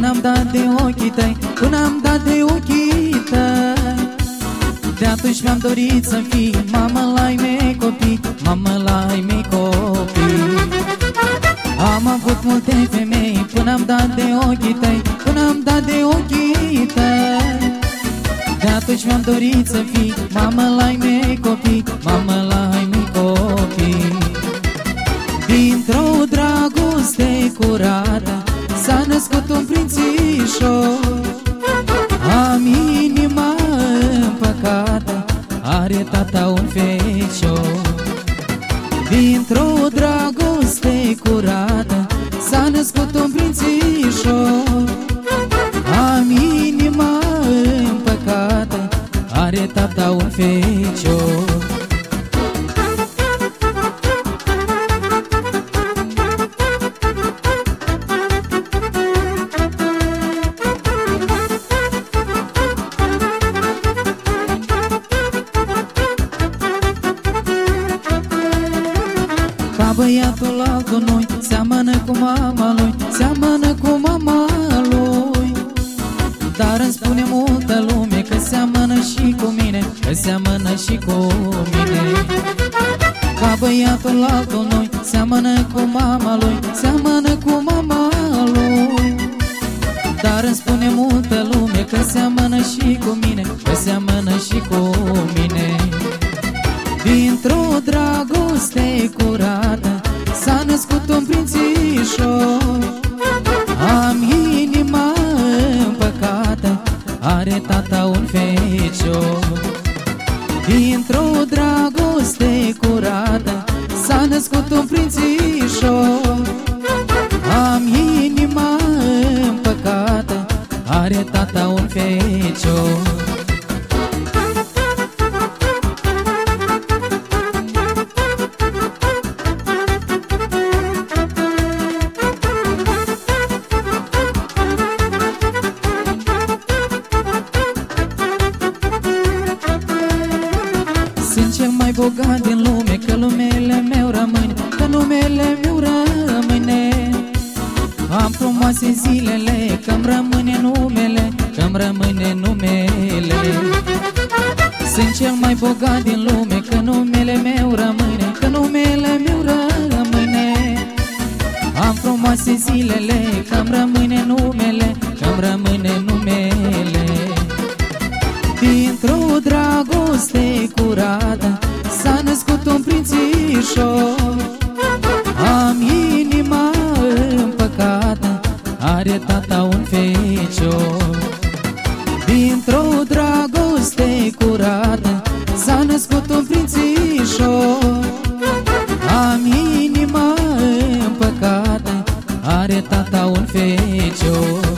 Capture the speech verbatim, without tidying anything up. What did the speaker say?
am dat de ochii tăi, până am dat de ochii tăi. De atunci mi-am dorit să fii mamă la ai mei copii, mamă la ai mei copii. Am avut multe femei până am dat de ochii tăi, până am dat de ochii tăi. De atunci mi-am dorit să fii mamă la ai mei copii, mamă la ai mei copii. Dintr-o dragoste curată s-a născut un prințișor. Am inima împăcată, are tata un fecior. Dintr-o dragoste curată s-a născut un prințișor. Am inima împăcată, are tata un fecior. Ca băiatul altul nu-i seamănă cu mama lui, seamănă cu mama lui. Dar îmi spune multă lume că seamănă și cu mine, că seamănă și cu mine. Ca băiatul altul nu-i seamănă cu mama lui, seamănă cu mama lui. Dar îmi spune multă lume că seamănă și cu mine, că seamănă și cu mine. Dintr-o dragoste curată s-a născut un prințișor. Am inima împăcată, are tata un fecior. Dintr-o dragoste curată s-a născut un prințișor. Am inima împăcată, are tata un fecior. Sunt cel mai bogat din lume, că numele meu rămâne, că numele meu rămâne. Am frumoase zilele, că-mi rămâne numele, că-mi rămâne numele. Sunt cel mai bogat din lume, că numele meu rămâne, că numele meu rămâne. Am frumoase zilele, că-mi rămâne numele, că-mi rămâne numele. Dintr-o dragoste curată s-a născut un prințișor. Am inima împăcată, are tata un fecior. Dintr-o dragoste curată s-a născut un prințișor. Am inima împăcată, are tata un fecior.